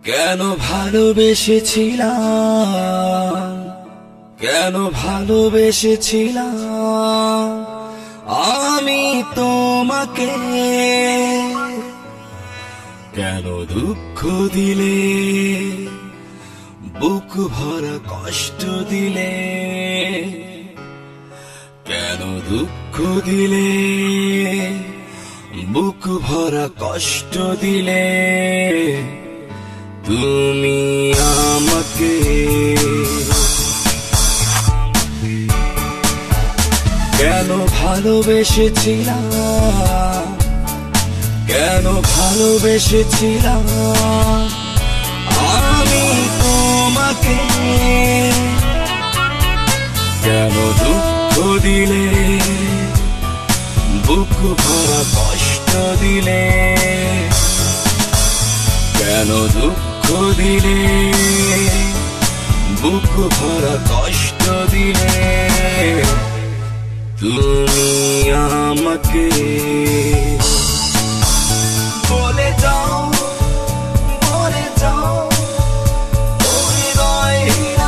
কেন ভালোবেসেছিলাম, কেন ভালোবেসেছিলাম আমি তোমাকে, কেন দুঃখ দিলে, বুক ভরা কষ্ট দিলে, কেন দুঃখ দিলে, বুক ভরা কষ্ট দিলে তুমি আমাকে। কেন ভালোবেসেছিলাম, কেন ভালোবেসেছিলাম আমি তোমাকে, কেন দুঃখ দিলে, বুক ভরা কষ্ট দিলে, কেন দুঃখ দিলে, বুক ভরা কষ্ট দিলে তুমি আমাকে। বলে যাও, বলে যাও হৃদয় হীরা,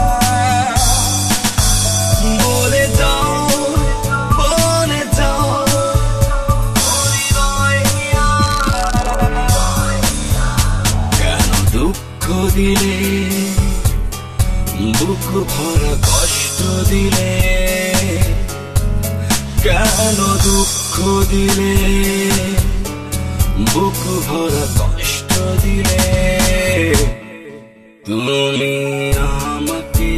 বলে যাও, বলে যাও হৃদয় হীরা। কেন দুঃখ দিলে, বুক ভরা কষ্ট দিলে, কেন দুঃখ দিলে, বুক ভরা কষ্ট দিলে তুমি আমাকে,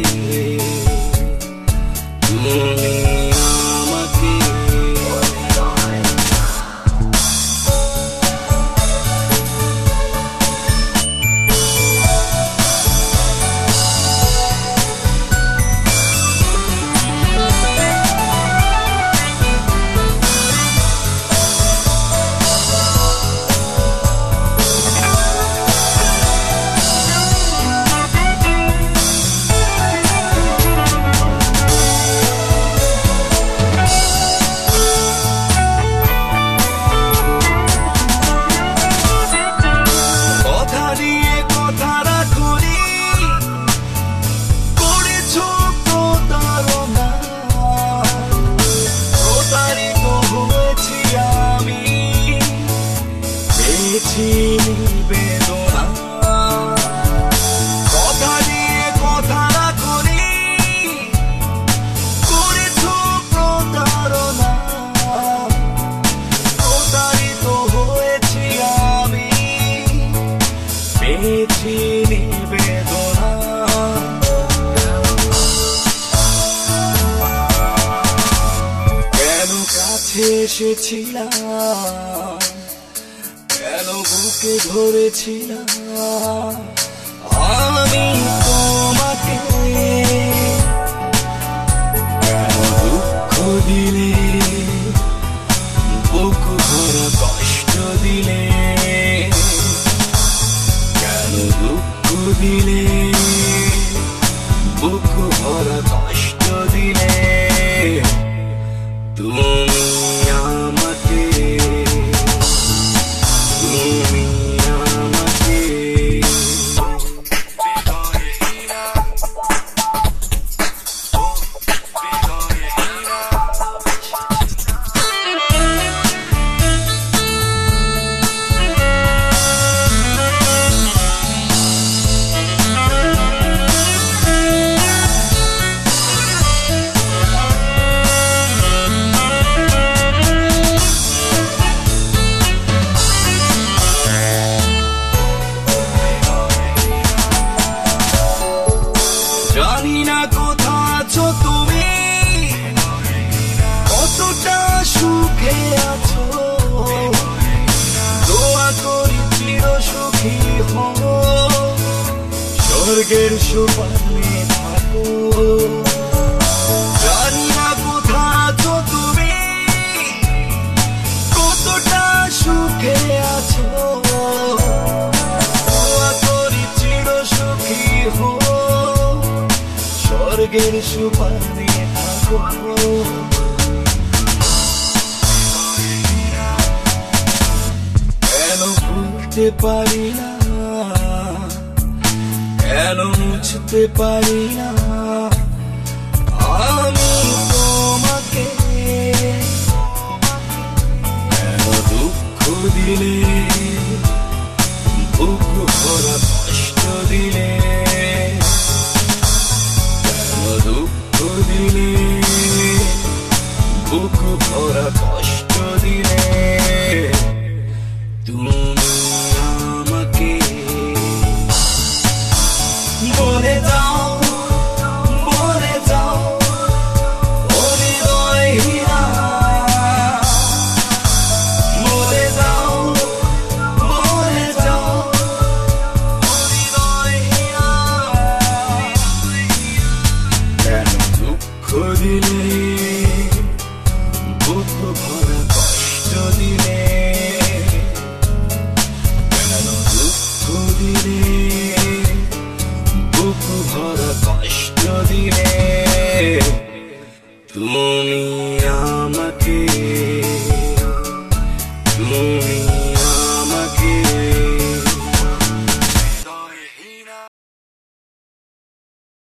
তুমি আমাকে। বেদনা কথা দিয়ে কথা রাখনি, করেছ প্রতারণা, প্রতারিত হয়েছি আমি, পেয়েছি বেদনা। কেন কাছে এসেছিলাম, কেন বুকে ধরেছিলাম আমি তোমাকে, কেন দুঃখ দিলে, বুক ভরা কষ্ট দিলে, কেন দুঃখ দিলে, বুক ভরা কষ্ট দিলে তুমি আমাকে, তুমি আমাকে। জানি না কোথা আছো তুমি, কতটা সুখে আছো, দোয়া করি চির সুখী হও, স্বর্গের সোপানে থাকো। জানি না কোথা আছো তুমি, কতটা সুখে আছো, দোয়া করি চির সুখী হও, স্বর্গের সোপানে থাকো। কেন ভুলতে পারি না কেন মুছতে পারি না আমি তোমাকে, কেন দুঃখ দিলে বুক ভরা কষ্ট দিলে